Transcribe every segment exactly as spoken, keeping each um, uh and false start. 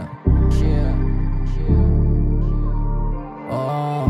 Yeah, yeah, yeah. Oh,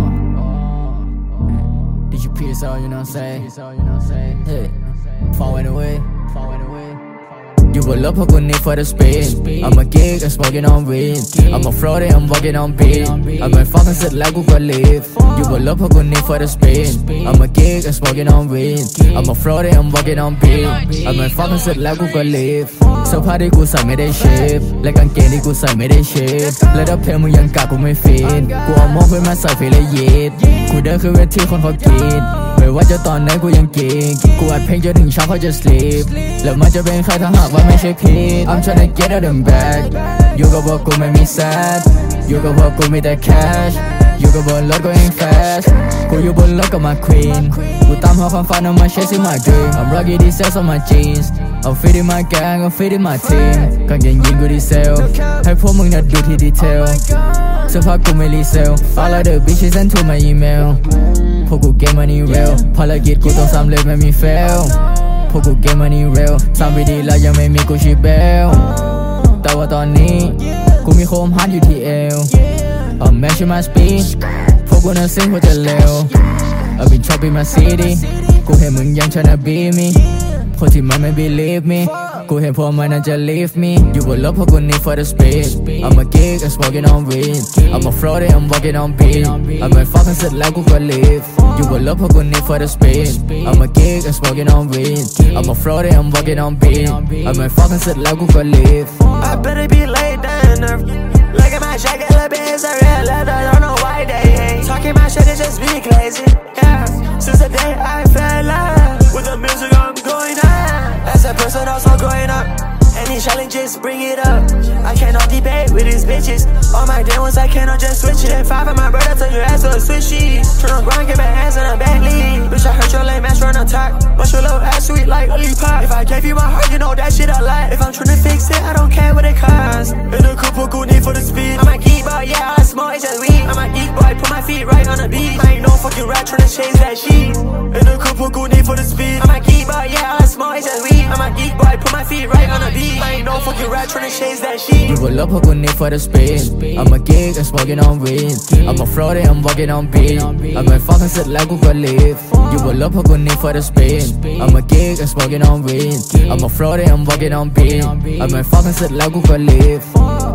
oh. Did you peace out, you know what I'm saying? Hey, far away, far away. You will love how good need for the speed. I'm a gig, I'm smoking on weed. I'm a Friday, I'm walking on beat. I'm a fucking sit like Google live. You will love how good need for the speed. I'm a gig, I'm smoking on weed. I'm a Friday, I'm walking on beat. I'm a fucking sit like Google live. So partyกูใส่ไม่ได้เชฟและกางเกงที่กูใส่ไม่ได้เชฟและถ้าเพลงมึงยังกะกูไม่ฟีนกูเอาโม้ขึ้นมาใส่เพลงละเย็ดกูเดินขึ้นเวทีคนเขากินไม่ว่าจะตอนไหนกูยังเก่งกูอัดเพลงจนถึงเช้าเขาจะ sleep แล้วมันจะเป็นใครถ้าหากว่าไม่ใช่พีท I'm tryna get out them back อยู่กับพวกกูไม่มี sad อยู่กับพวกกูมีแต่ cash อยู่กับบนรถก็ยัง fast กูอยู่บนรถกับ my queen กูตามหาความฝัน I'm chasing my dream I'm rocking these sales on my jeans I'm feeding my gang I'm feeding my team กางเกงยีนกูดีเซลให้พวกมึงน่ะดูที่ดีเทลเสื้อผ้ากูไม่รีเซล All of the bitches send to my email พวกกู get money real ภารกิจกูต้องสำเร็จไม่มี fail พวกกู get money real สามปีดีแล้วยังไม่มีกูชีเบลแต่ว่าตอนนี้กูมีโคมฮัทอยู่ที่เอว I'm matching my speed พวกกูน่ะซิ่งโคตรจะเร็ว I've been chopping my city กูเห็นมึงยัง tryna be me คนที่มันไม่ believe me กูเห็นพวกมันน่าจะ leave me อยู่บนรถพวกกู need for the speed I'm a gig I'm smoking on weed I'm a Friday I'm walking on beat I'm a fucking sit likeกูก็ live อยู่บนรถพวกกู need for the speed I'm a gig I'm smoking on weed I'm a Friday I'm walking on beat I'm a fucking sit likeกูก็ live I better be laid down Look at my jacket, little bit is a real leather Don't know why they hate Talking my shit is just be crazy Yeah, since the day I fell in love With the music I'm going on As a person also growing up Any challenges, bring it up I cannot debate with these bitches All my day ones I cannot just switch it Five of my brother turn your ass to a swishy Turn on grind, get my hands in a Bentley Bitch I heard your lame ass run on top But your little ass sweet like lollipop If I gave you my heart, you know that shit a lot If I'm tryna fix it, I don't care what it costs In a couple good need for the speed I'm a geek boy, yeah, I smoke, it's just weed I'm a geek boy, put my feet right on the beat I ain't no fucking rat tryna chase that shit In a couple good need for the speed I'm a geek boy, yeah, I smoke, it's just weed I'm a geek boy, put my feet right on the beat I ain't no fucking rat tryna chase that shit You will love how good need for the speed I'm a gig, I'm smoking on weed I'm a Friday, I'm walking on beat I'm a fucking sit likeกูก็ live You will love how good need for the speed I'm a gig, I'm smoking on weed I'm a Friday, I'm walking on beat I'm a fucking sit likeกูก็ live